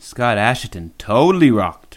Scott Asheton totally rocked.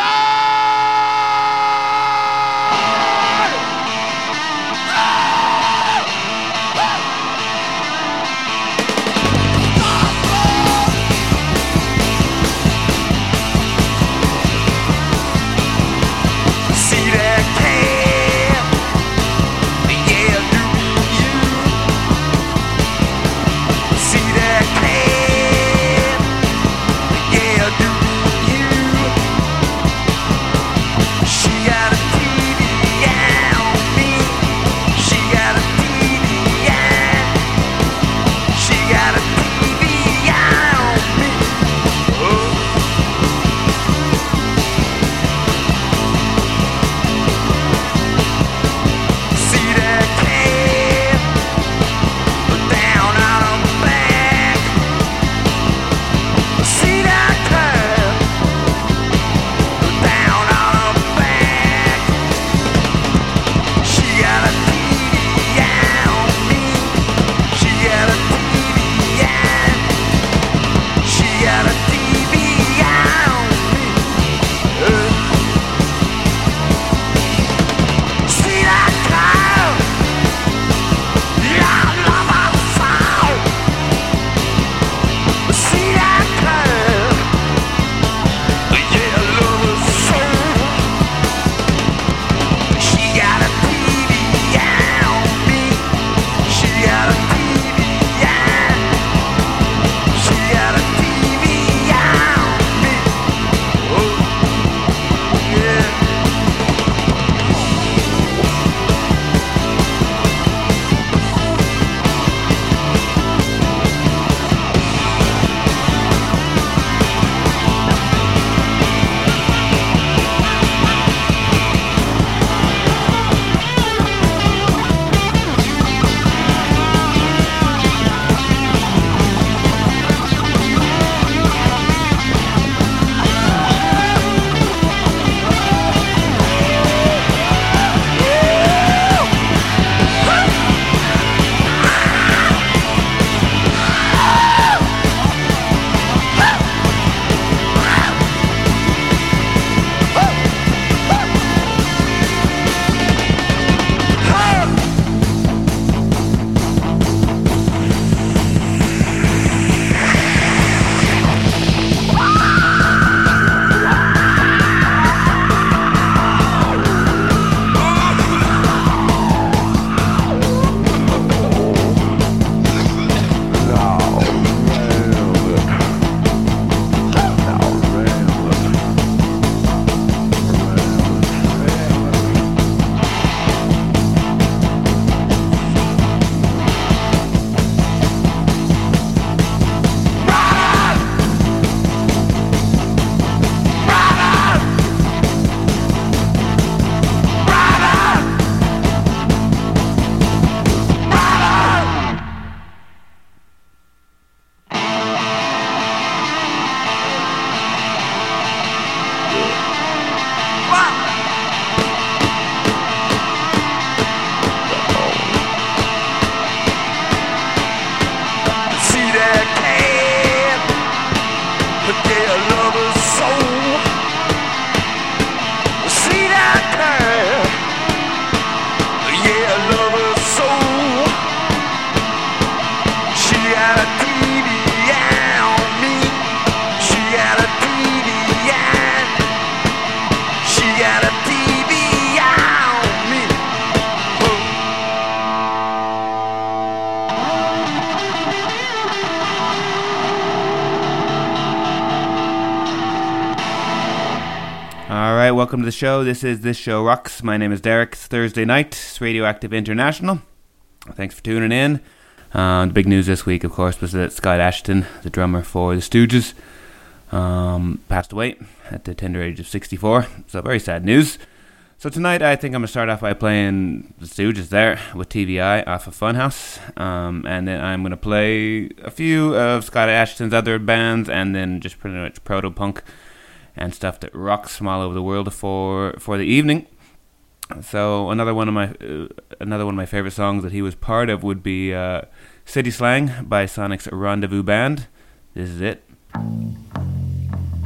Welcome to the show. This is This Show Rocks. My name is Derek. It's Thursday night. It's Radioactive International. Thanks for tuning in. The big news this week, of course, was that Scott Asheton, the drummer for the Stooges, passed away at the tender age of 64. So very sad news. So tonight I think I'm going to start off by playing the Stooges there with TVI off of Funhouse. And then I'm going to play a few of Scott Asheton's other bands and then just pretty much proto-punk and stuff that rocks from all over the world for the evening. So another one of my favorite songs that he was part of would be City Slang by Sonic's Rendezvous Band. This is it.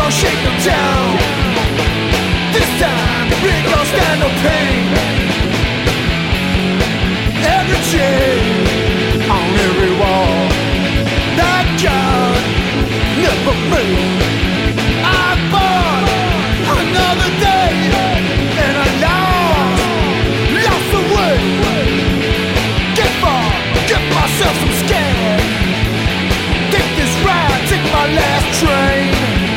gonna shake them down. This time we ain't gonna stand no pain. Every chain on every wall that God never made. I bought another day and I lost the way. Get far, get myself some scared. Take this ride, take my last train.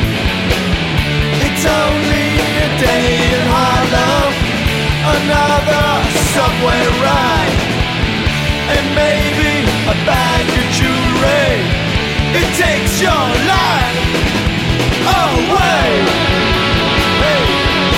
It's only a day in Harlem, another subway ride, and maybe a bag of jewelry. It takes your life away. Hey.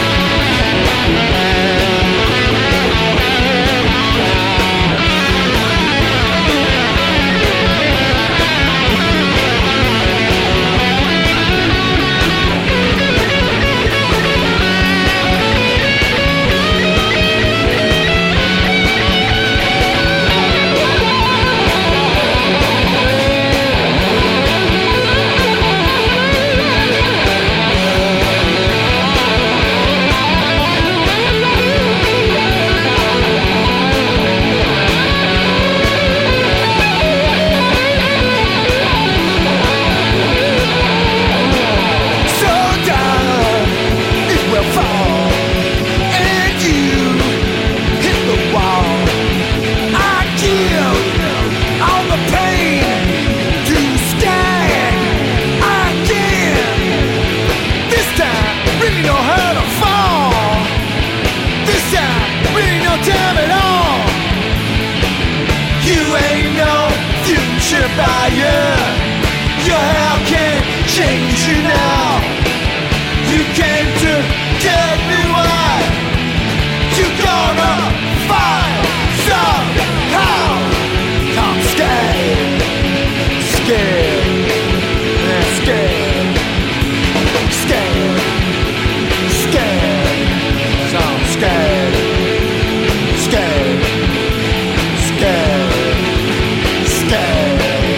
Your hair can't change you now. You came to tell me why. You're gonna find somehow. I'm scared, scared, scared, scared, scared. So I'm scared, scared, scared, scared.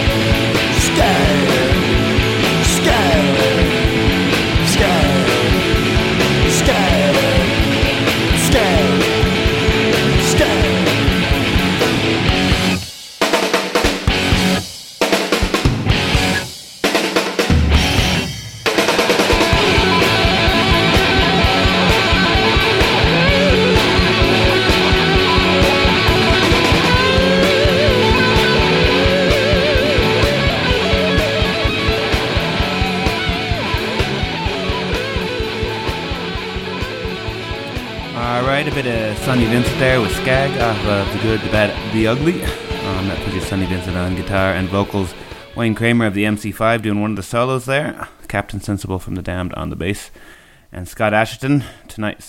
A bit of Sonny Vincent there with Skag off of The Good, The Bad, The Ugly. That features Sonny Vincent on guitar and vocals. Wayne Kramer of the MC5 doing one of the solos there. Captain Sensible from The Damned on the bass. And Scott Asheton, tonight's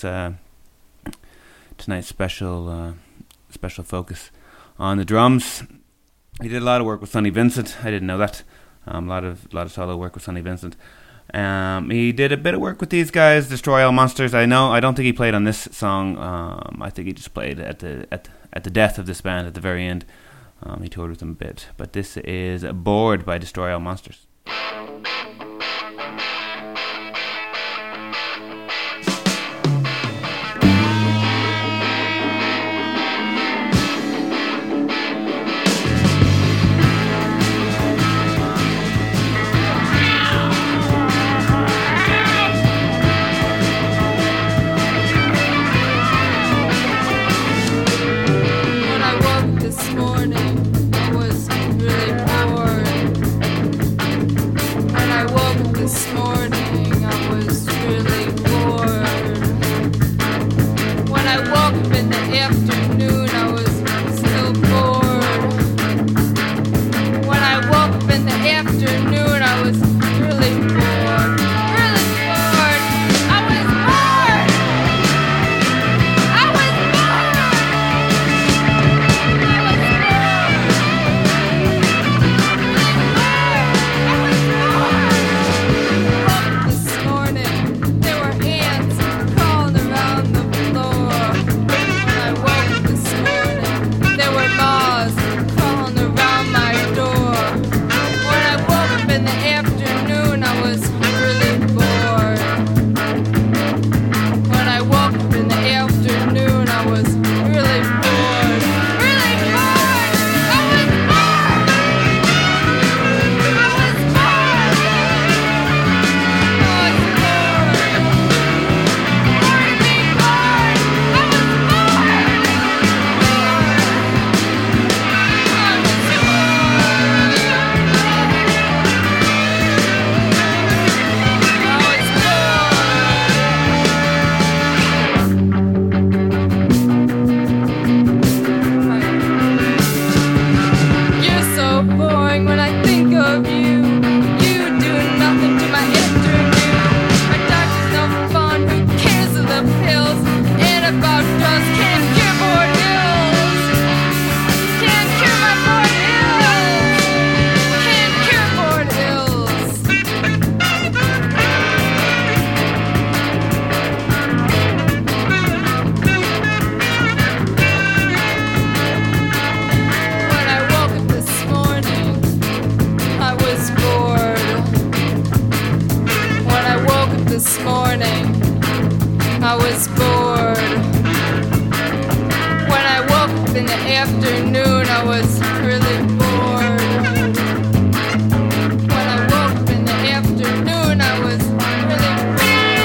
special focus on the drums. He did a lot of work with Sonny Vincent. I didn't know that. A lot of solo work with Sonny Vincent. He did a bit of work with these guys, Destroy All Monsters. I don't think he played on this song. I think he just played at the death of this band at the very end. He toured with them a bit. But this is Bored by Destroy All Monsters. Morning, I was really bored. I was bored. When I woke up in the afternoon, I was really bored. When I woke up in the afternoon, I was really bored.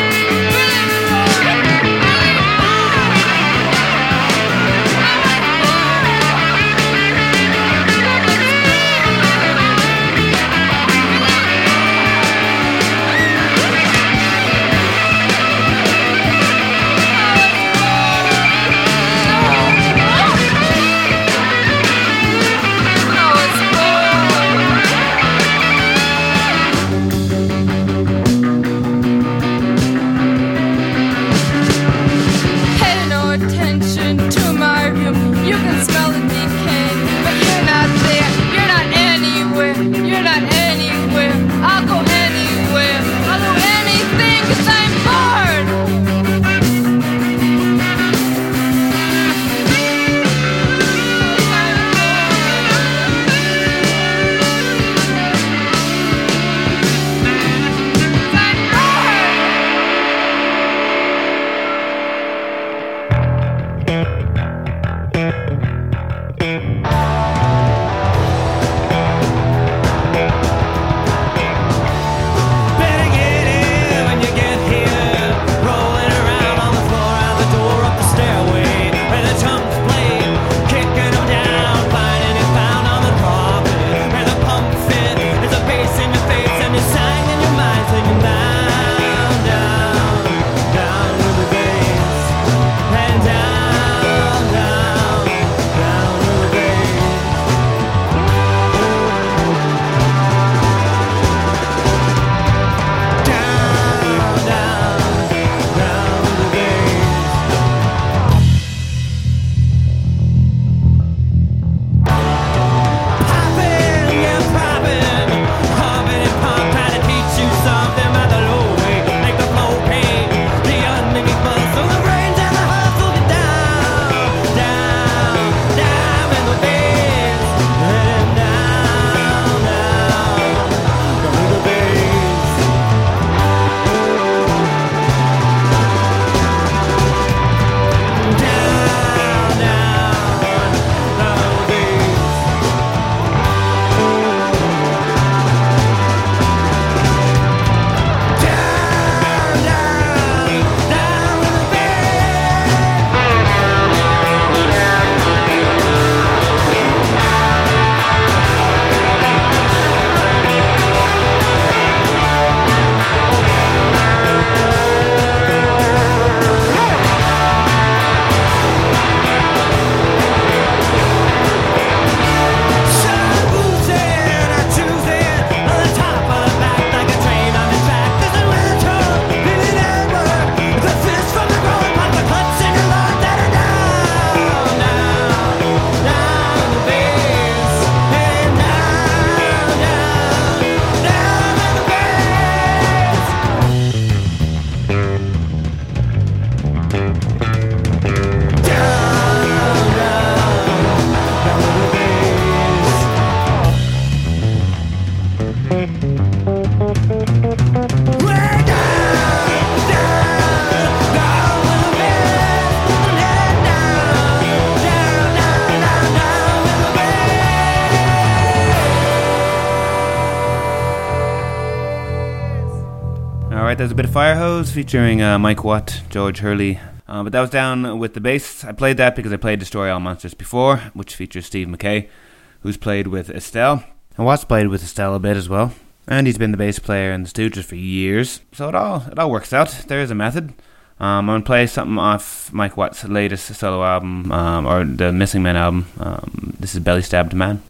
There's a bit of Firehose featuring Mike Watt, George Hurley. But that was Down with the Bass. I played that because I played Destroy All Monsters before, which features Steve McKay, who's played with Estelle. And Watt's played with Estelle a bit as well. And he's been the bass player in the Stooges for years. So it all works out. There is a method. I'm going to play something off Mike Watt's latest solo album, or the Missing Men album. This is Belly Stabbed Man.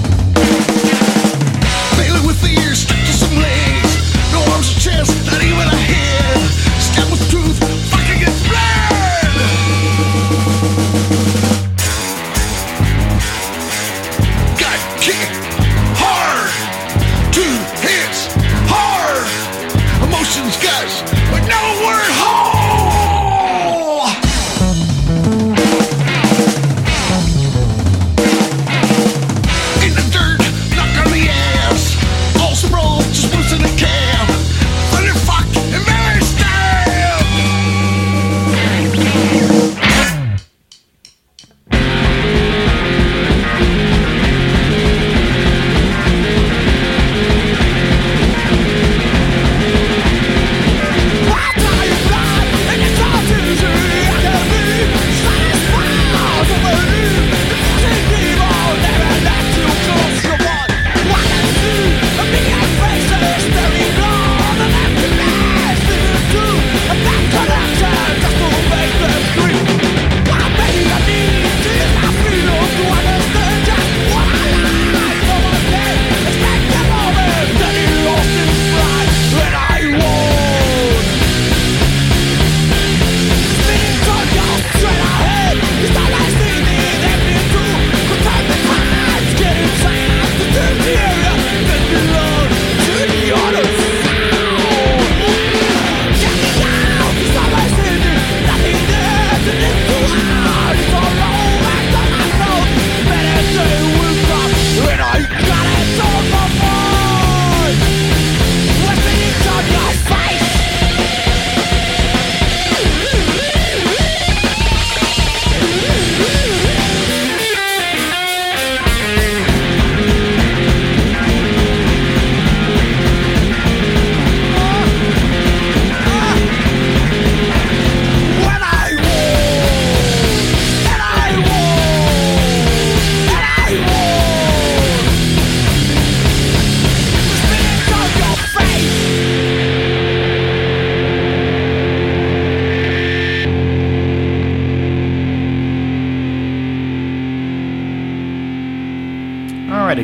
Not even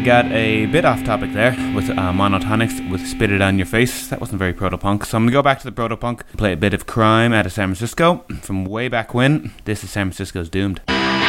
got a bit off topic there with Monotonics with Spit It On Your Face. That wasn't very proto-punk, so I'm going to go back to the proto-punk, play a bit of Crime out of San Francisco from way back when. This is San Francisco's Doomed.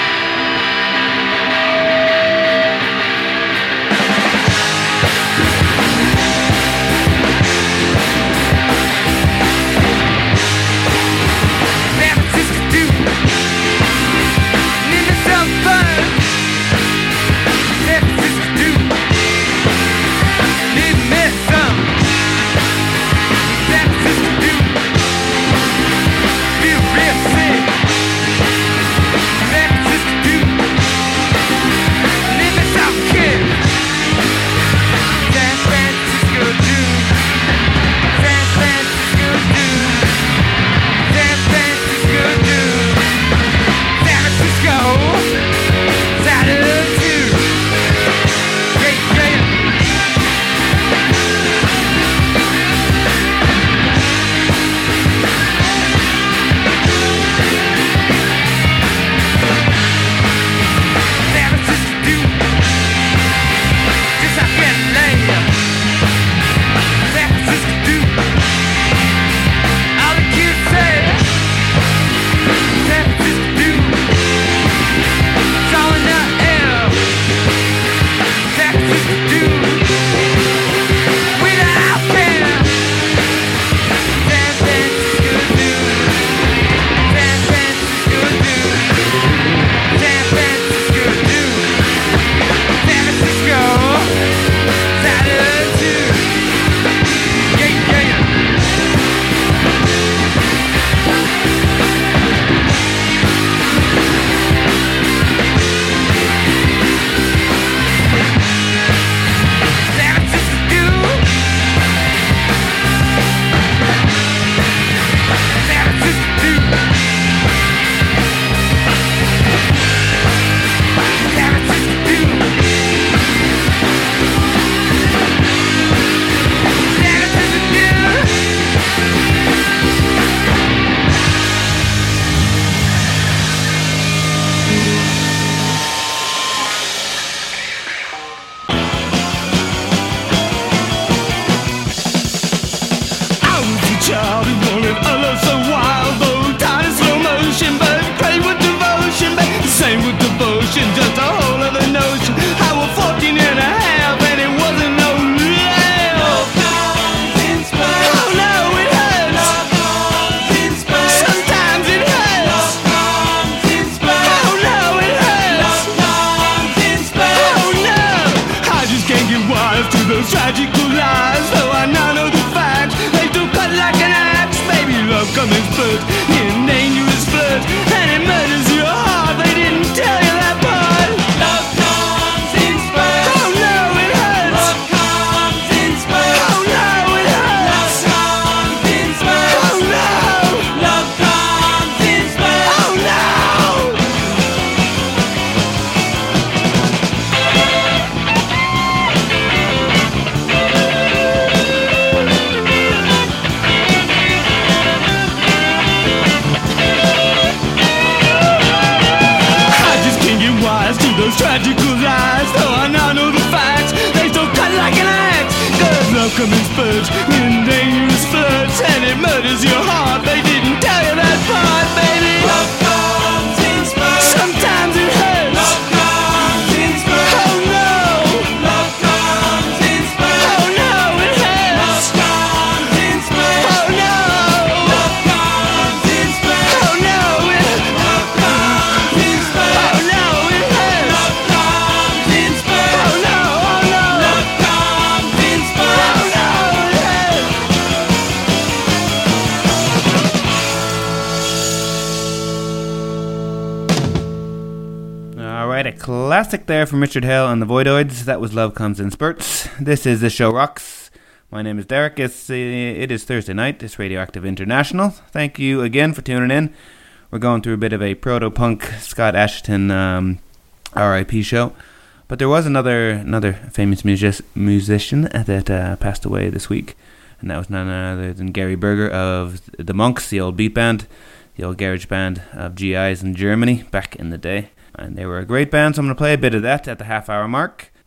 Classic there from Richard Hell and the Voidoids. That was Love Comes in Spurts. This is The Show Rocks. My name is Derek. It is Thursday night. It's Radioactive International. Thank you again for tuning in. We're going through a bit of a proto-punk Scott Ashton R.I.P. show. But there was another famous musician that passed away this week. And that was none other than Gary Berger of the Monks, the old beat band, the old garage band of GIs in Germany back in the day. And they were a great band, so I'm going to play a bit of that at the half-hour mark.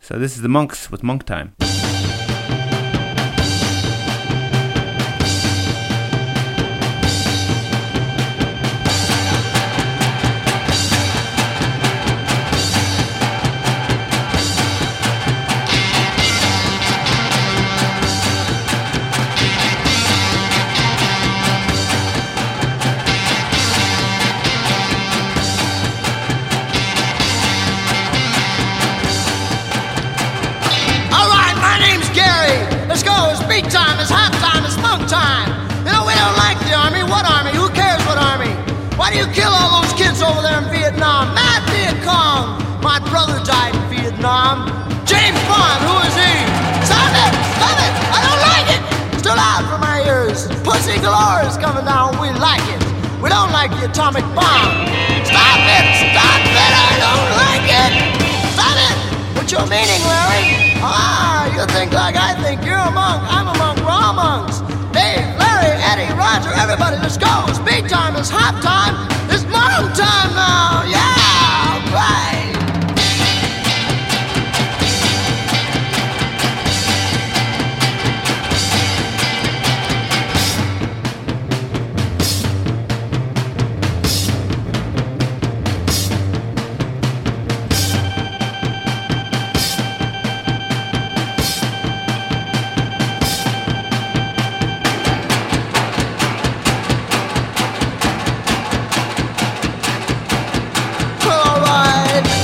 So this is the Monks with Monk Time. Time is half time, it's monk time. You know, we don't like the army. What army? Who cares what army? Why do you kill all those kids over there in Vietnam? Mad Viet Cong. My brother died in Vietnam. James Bond, who is he? Stop it! Stop it! I don't like it! It's too loud for my ears. Pussy galore is coming down. We like it. We don't like the atomic bomb. Stop it! Stop it! I don't like it! Stop it! What's your meaning, Larry? Ah, you think like I think. You're a monk. I'm a monk. We're all monks. Dave, Larry, Eddie, Roger, everybody, let's go. Speed time is half time. It's monk time now. Yeah, right. Alright.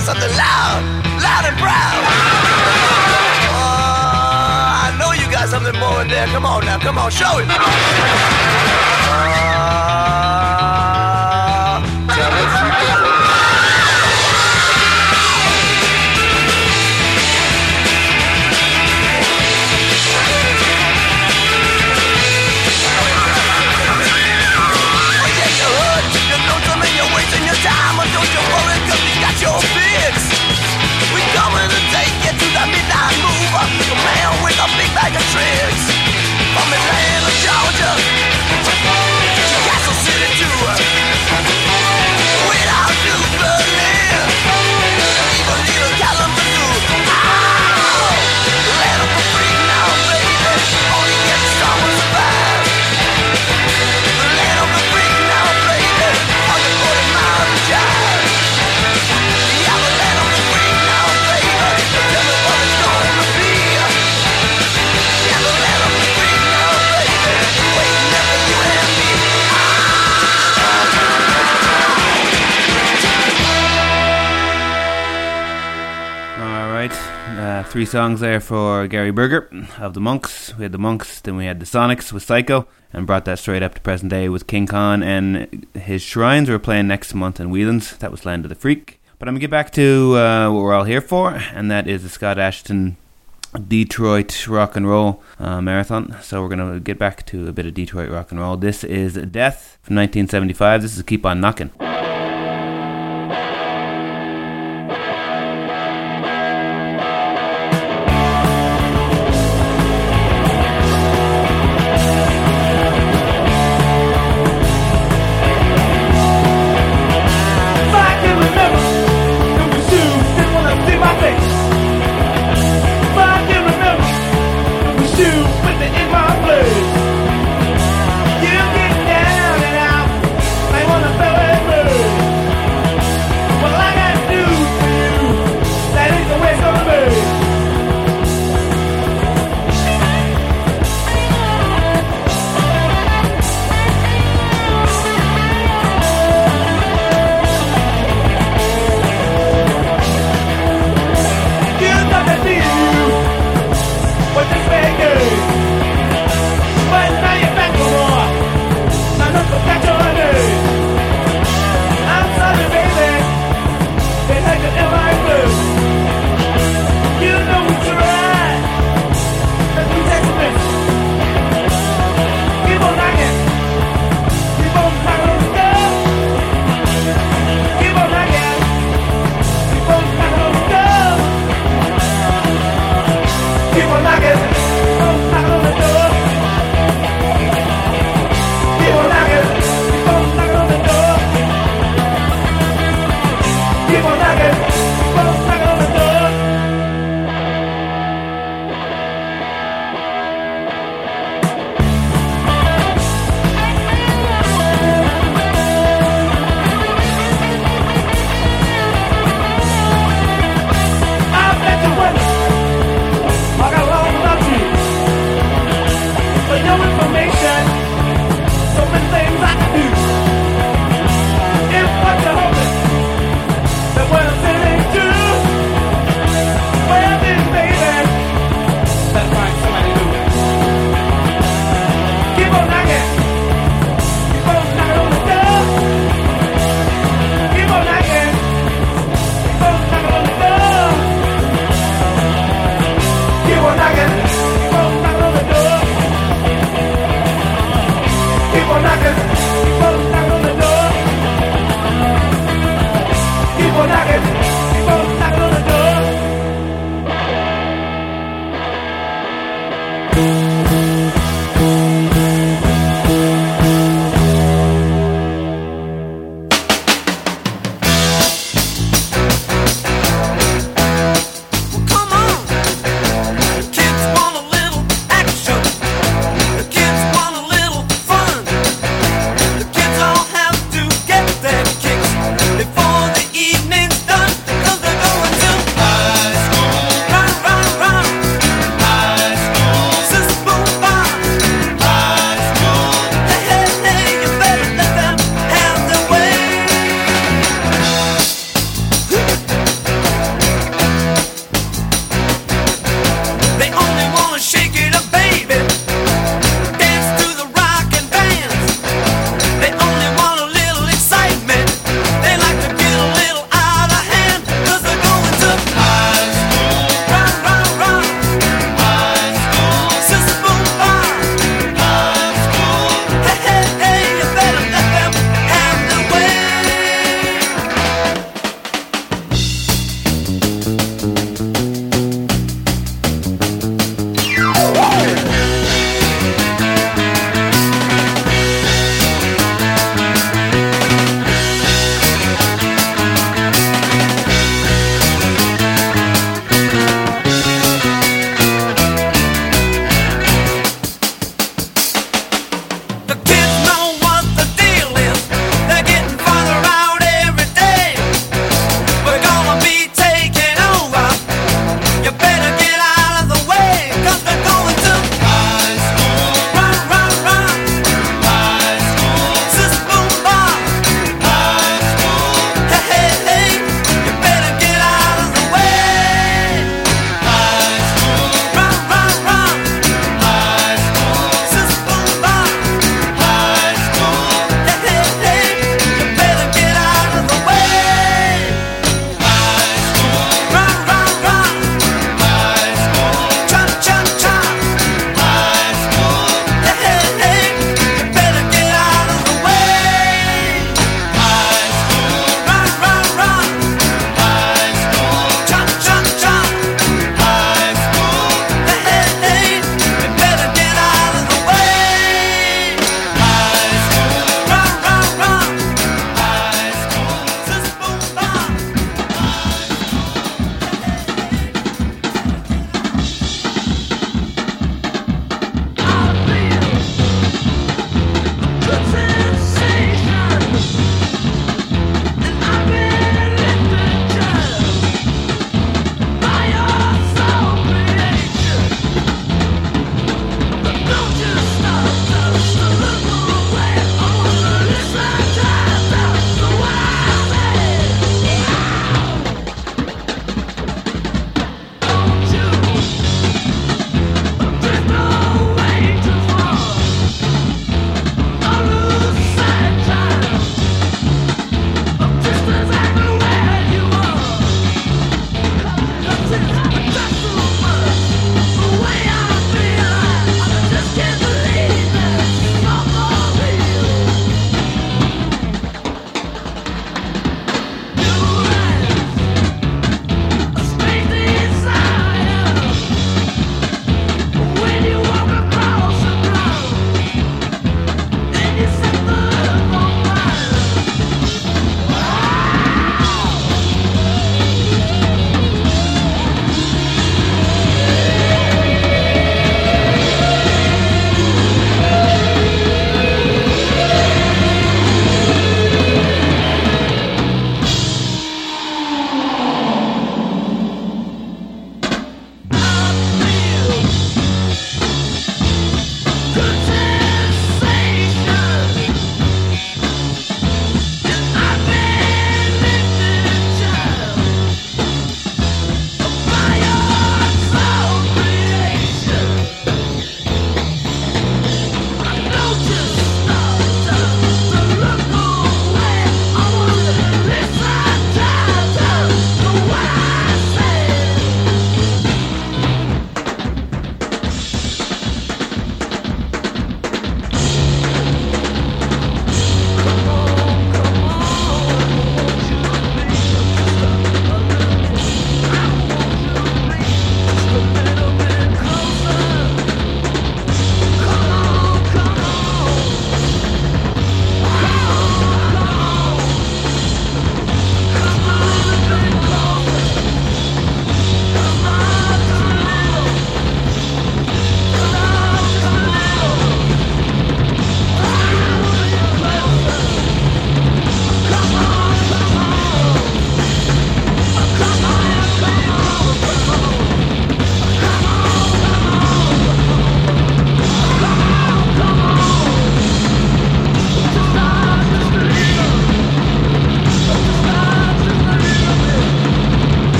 something loud, loud and proud. I know you got something more in there. Come on now, come on, show it. Tell me. Time, but don't you worry, cause we got your fix. We coming to take you to the midnight mover, a man with a big bag of tricks. From Atlanta, Georgia, to Castle City too. Without you, Berlin, even little Kalamazoo. Ow! Let them go free now, baby. Only get the strong will survive. Let them go free now, baby. On the 40 miles of jive. Yeah, but let them go free now, baby. Tell me what it's gonna be. Yeah, but let them go free now, baby. Waiting there for you and me. Alright, 3 songs there for Gary Berger of the Monks. We had the Monks, then we had the Sonics with Psycho, and brought that straight up to present day with King Khan and his Shrines. We're playing next month in Whelan's. That was Land of the Freak. But I'm going to get back to what we're all here for, and that is the Scott Ashton Detroit Rock and Roll Marathon. So we're going to get back to a bit of Detroit rock and roll. This is Death from 1975. This is Keep On Knockin'. You get down and out, I wanna feel it move.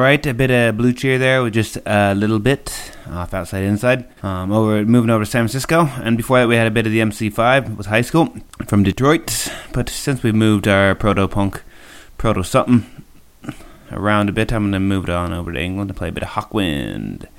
Alright, a bit of Blue Cheer there with just a little bit off Outside Inside. Moving over to San Francisco, and before that we had a bit of the MC5 with High School from Detroit. But since we moved our proto-punk, proto-something around a bit, I'm going to move it on over to England to play a bit of Hawkwind.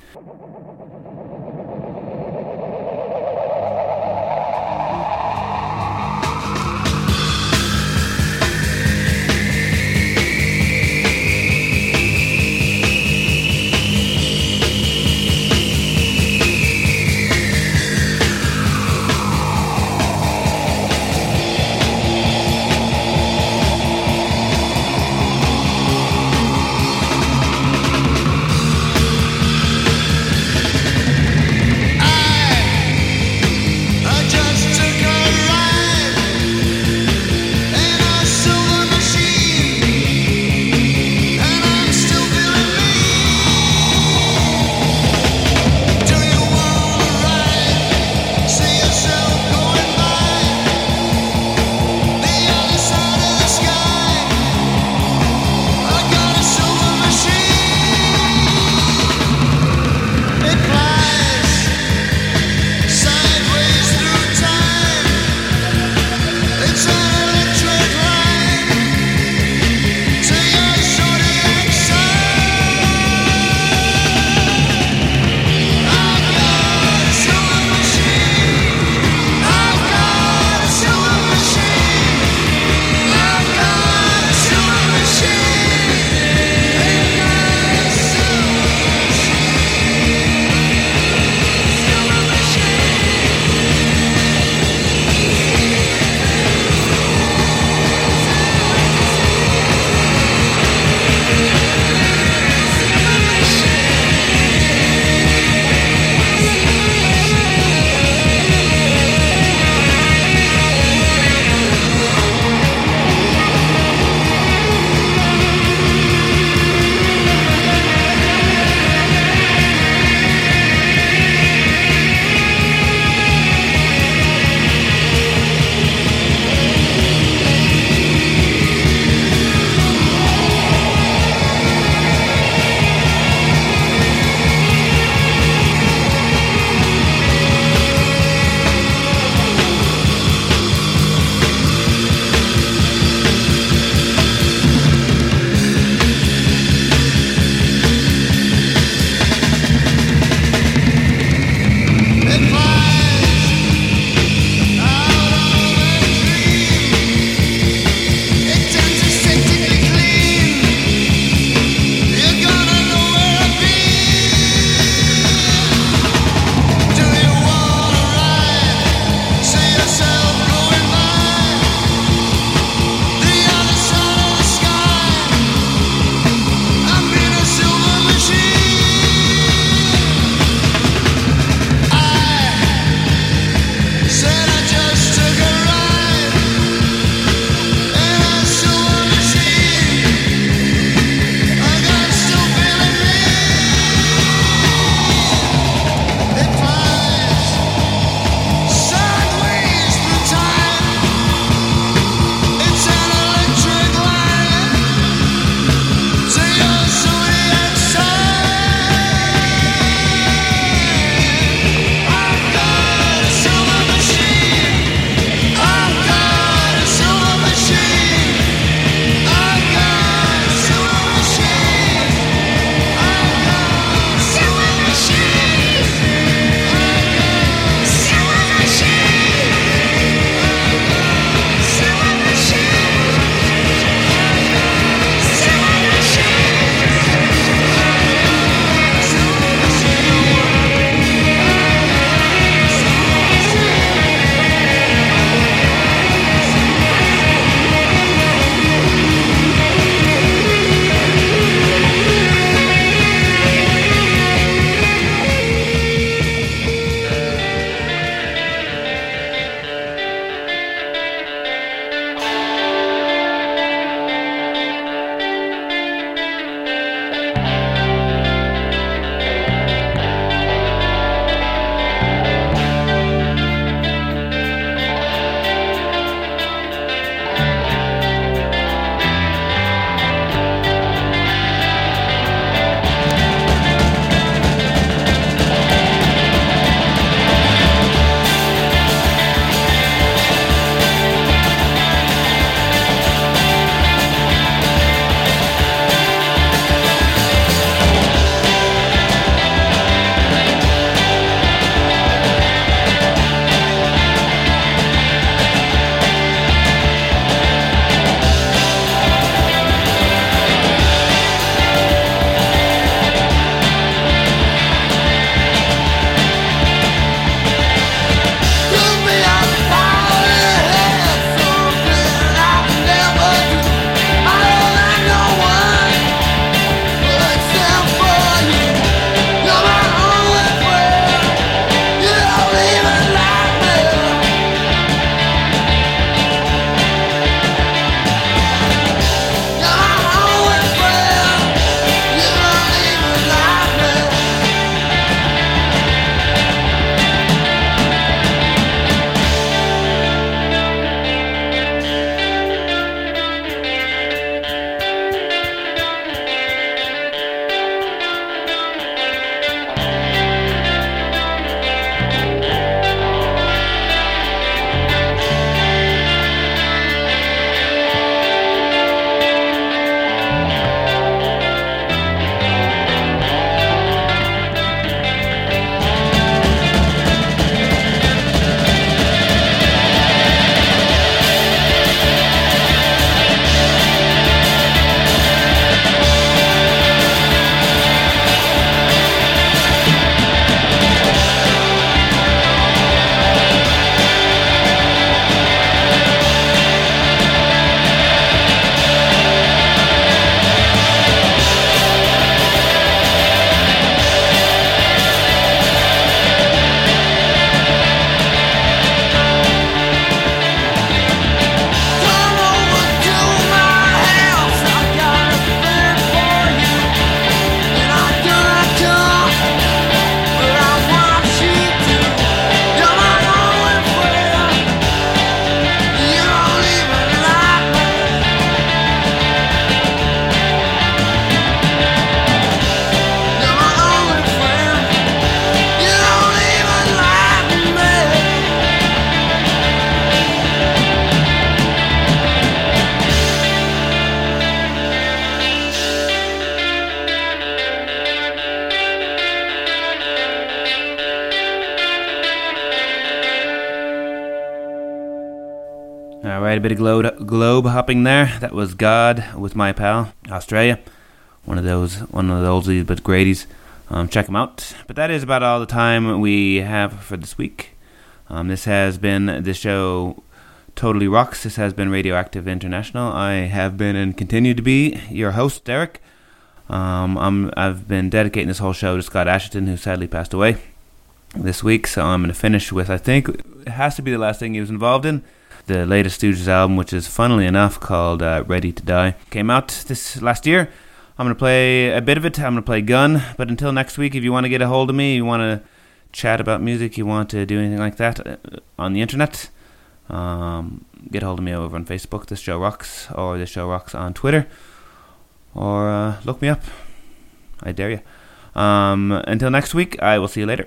a bit of globe hopping there. That was God with My Pal, Australia. One of those oldies but greaties. Check them out. But that is about all the time we have for this week. This has been the show Totally Rocks. This has been Radioactive International. I have been and continue to be your host, Derek. I've been dedicating this whole show to Scott Asheton, who sadly passed away this week. So I'm going to finish with, I think it has to be the last thing he was involved in, the latest Stooges album, which is funnily enough called Ready to Die. Came out this last year. I'm going to play a bit of it. I'm going to play Gun. But until next week, if you want to get a hold of me, you want to chat about music, you want to do anything like that on the internet, get a hold of me over on Facebook, This Show Rocks, or This Show Rocks on Twitter, or look me up. I dare you. Until next week, I will see you later.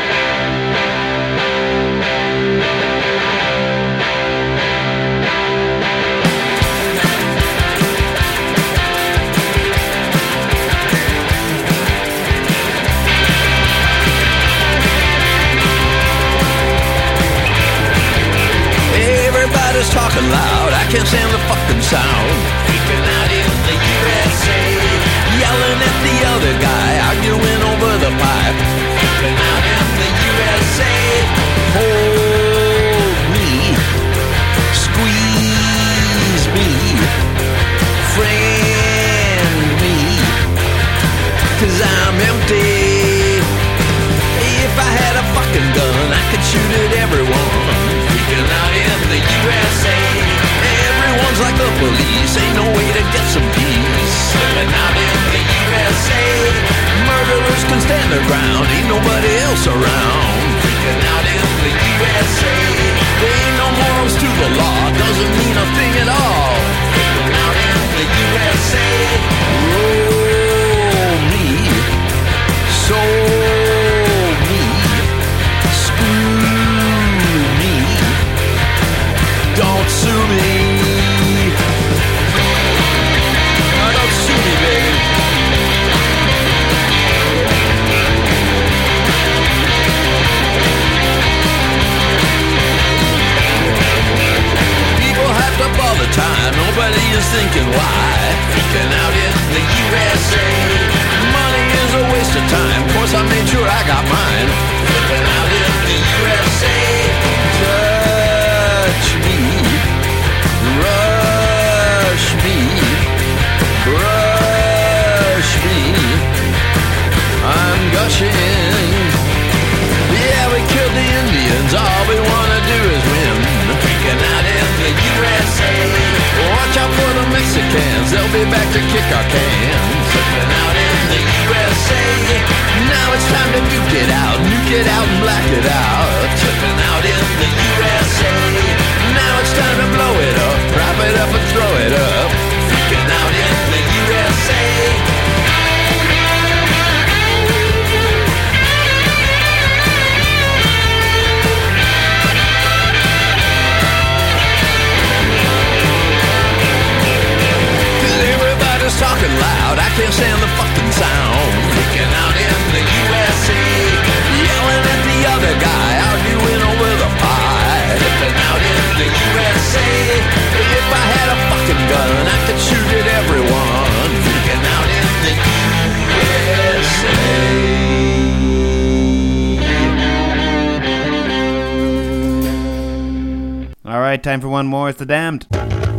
Everybody's talking loud, I can't stand the fucking sound. Freaking out in the USA, yelling at the other guy, arguing over the pipe. Freaking out in the USA, hold me, squeeze me, friend me, 'cause I'm empty. If I had a fucking gun, I could shoot at everyone. Freaking out in the USA, everyone's like the police, ain't no way to get some peace. Slipping out in the USA, murderers can stand their ground, ain't nobody else around. Freaking out in the USA, there ain't no morals to the law, doesn't mean a thing at all. Freaking out in the USA, roll me, soul me, screw me, don't sue me. No, don't sue me, baby. People hyped up all the time, nobody is thinking why. Freaking out in the USA, money is a waste of time, of course I made sure I got mine. Flipping out in the USA, touch me, rush me, brush me, I'm gushing. Yeah, we killed the Indians, all we wanna do is win. Freaking out in the USA, watch out for the Mexicans, they'll be back to kick our cans. Flipping out in the USA, now it's time to nuke it out and black it out. Flipping out in the USA, now it's time to blow it up, wrap it up and throw it up. Freaking out in the USA. Talking loud, I can't stand the fucking sound. Freaking out in the USA, yelling at the other guy, arguing over the pie. Flipping out in the USA, if I had a fucking gun, I could shoot at everyone. Freaking out in the USA. Alright, time for one more. It's The Damned.